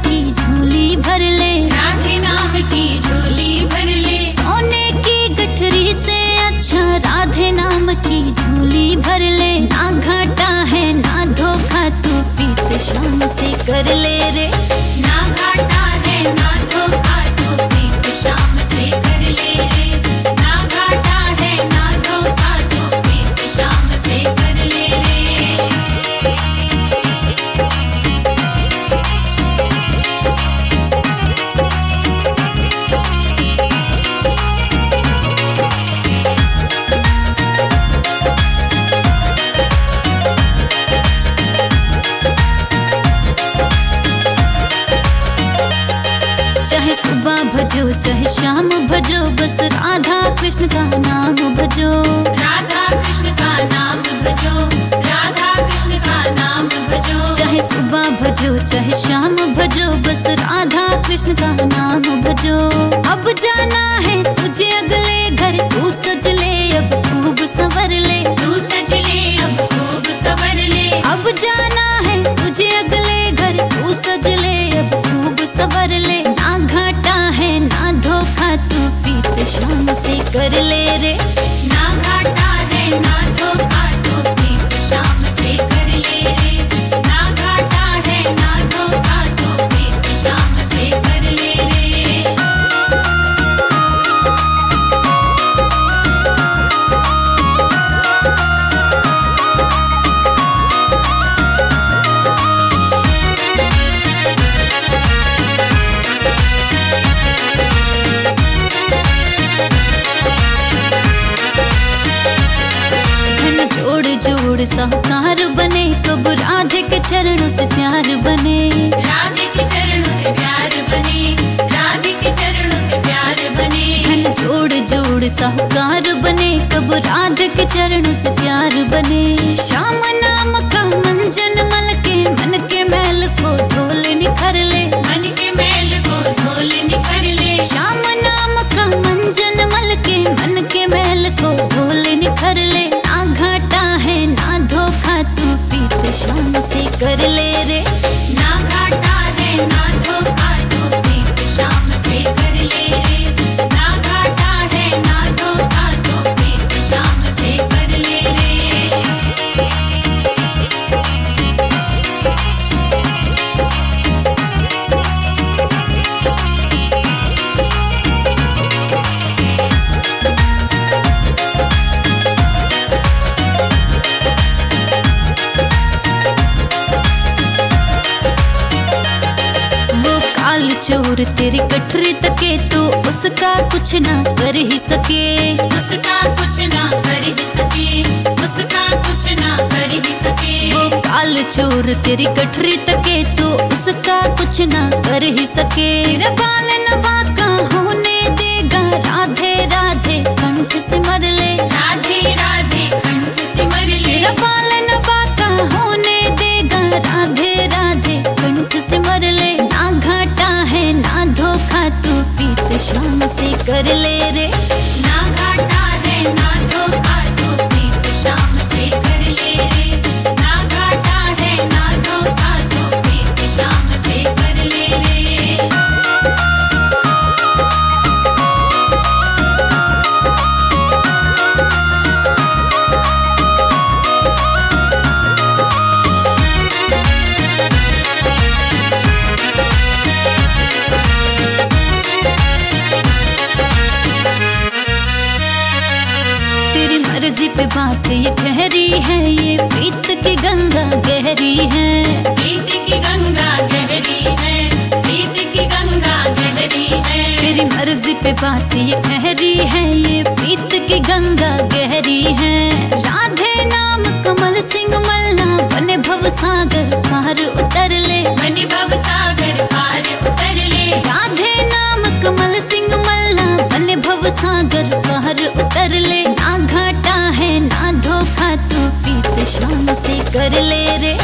की झोली भर ले, राधे नाम की झोली भर ले। सोने की गठरी से अच्छा राधे नाम की झोली भर ले। ना घाटा है ना धोखा, तू प्रीत शाम से कर ले रे। ना घाटा है ना धोखा, तू प्रीत शाम से कर ले रे। ना घाटा है ना धोखा, तू प्रीत शाम से कर ले रे। चाहे सुबह भजो चाहे शाम भजो, बस राधा कृष्ण का नाम भजो। राधा कृष्ण का नाम भजो, राधा कृष्ण का नाम भजो। चाहे सुबह भजो चाहे शाम भजो, बस राधा कृष्ण का नाम भजो। अब जाना है तुझे अगले घर, तू सज ले अब खूब संवर ले। तू सज ले अब खूब संवर ले। अब जाना है तुझे अगले घर, तू सज ले अब खूब संवर ले। ना घाटा है ना धोखा, तू प्रीत शाम से कर ले रे। ना घाटा है ना धोखा, तू प्रीत शाम से कर ले रे। ना घाटा है ना धोखा, तू प्रीत शाम से कर ले रे। जोड़ साहूकार बने, कब राधे के चरणों से प्यार बने। राधे के चरणों से प्यार बने, राधे के चरणों से प्यार बने। धन जोड़ जोड़ साहूकार बने, कब राधे के चरणों से प्यार बने। श्याम नाम का मंजन मल के, मन के मैल को धोल निखर ले। मन के मैल को धोल निखर ले। श्याम नाम का मंजन मल के, मन के मैल को धोल निखर ले। ना घाटा है ना धोखा, तू प्रीत शाम से कर ले रे। ना घाटा है ना धोखा, तू प्रीत शाम से कर ले रे। ना घाटा है ना धोखा, तू प्रीत शाम से कर ले रे। चोर तेरी कठरी तके, तो उसका कुछ ना कर ही सके। उसका कुछ ना कर ही सके, उसका कुछ ना कर ही सके। वो काल चोर तेरी कठरी तके, तो उसका कुछ ना कर ही सके। तेरा बाल नवा का होने देगा, राधे राधे कंठ सिमर ले। राधे राधे कंठ सिमर ले। तेरा बाल नवा का होने देगा, राधे राधे कंठ सिमर ले। ना घाटा है ना धोखा, तू प्रीत शाम से कर ले रे। ना घाटा है ना धोखा, तू प्रीत शाम से कर ले रे। ना घाटा है ना धोखा, तू प्रीत शाम से कर ले रे। मर्जी पे बात ये ठहरी है, ये प्रीत की गंगा गहरी है। प्रीत की गंगा गहरी है, प्रीत की गंगा गहरी है। तेरी मर्जी पे बात ये ठहरी है, ये प्रीत की गंगा गहरी है। राधे नाम कमल सिंह मलना, बने भव सागर पार उतर ले। बने भव सागर पार उतर ले। राधे नाम कमल सिंह मलना, बने भव सागर पार उतर ले। ना घाटा है ना धोखा, तू प्रीत शाम से कर ले रे।